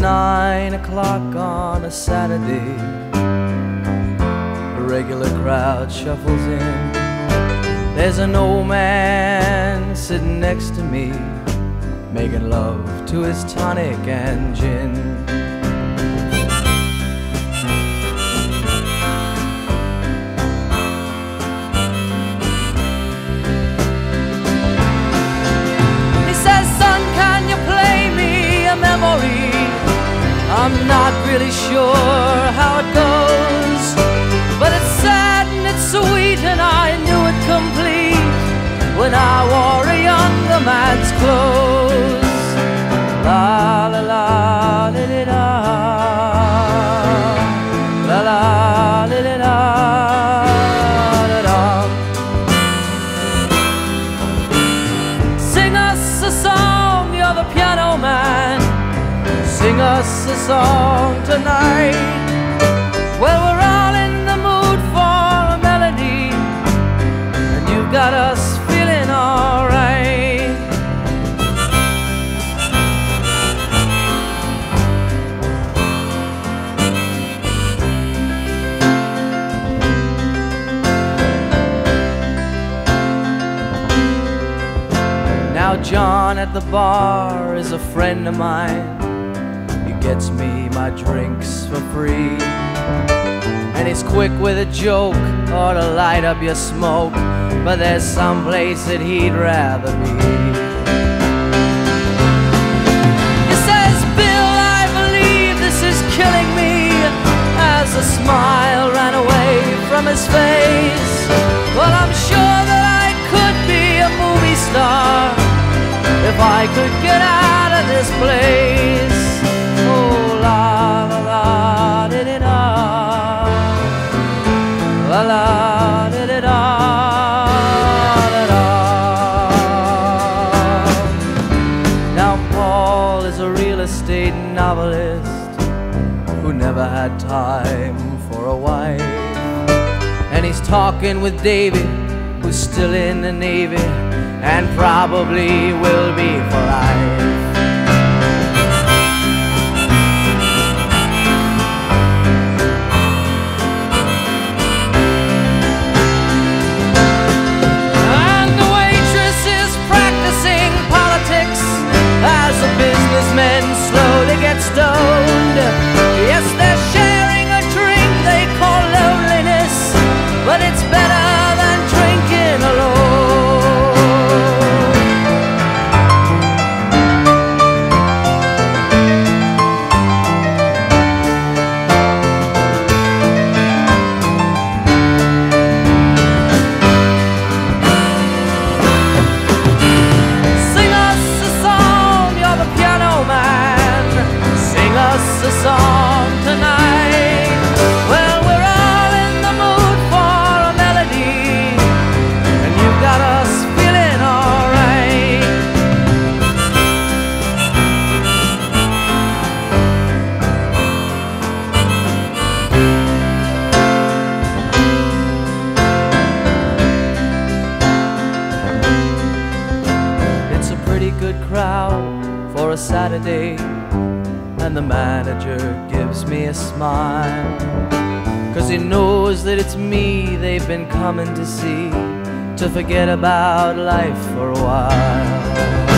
9 o'clock on a Saturday. A regular crowd shuffles in. There's an old man sitting next to me, making love to his tonic and gin. He says, "Son, can you play me a memory? I'm not really sure how it goes, but it's sad and it's sweet, and I knew it complete when I wore a younger man's clothes." La la la li li da, la la li li da da da. Sing us a song, you're the piano man. Sing us a song tonight. Well, we're all in the mood for a melody, and you've got us feeling alright. Now John at the bar is a friend of mine. Gets me my drinks for free, and he's quick with a joke or to light up your smoke, but there's some place that he'd rather be. He says, "Bill, I believe this is killing me," as a smile ran away from his face. Well, I'm sure that I could be a movie star if I could get out of this place. Oh, la la la di di da, la la di di da da da. Now Paul is a real estate novelist who never had time for a wife, and he's talking with David, who's still in the Navy and probably will be for life. As the businessmen slowly get stoned, yes, they're sharing a drink they call loneliness, but it's better than drinking alone. A song tonight. Well, we're all in the mood for a melody, and you've got us feeling alright. It's a pretty good crowd for a Saturday, and the manager gives me a smile, 'cause he knows that it's me they've been coming to see, to forget about life for a while.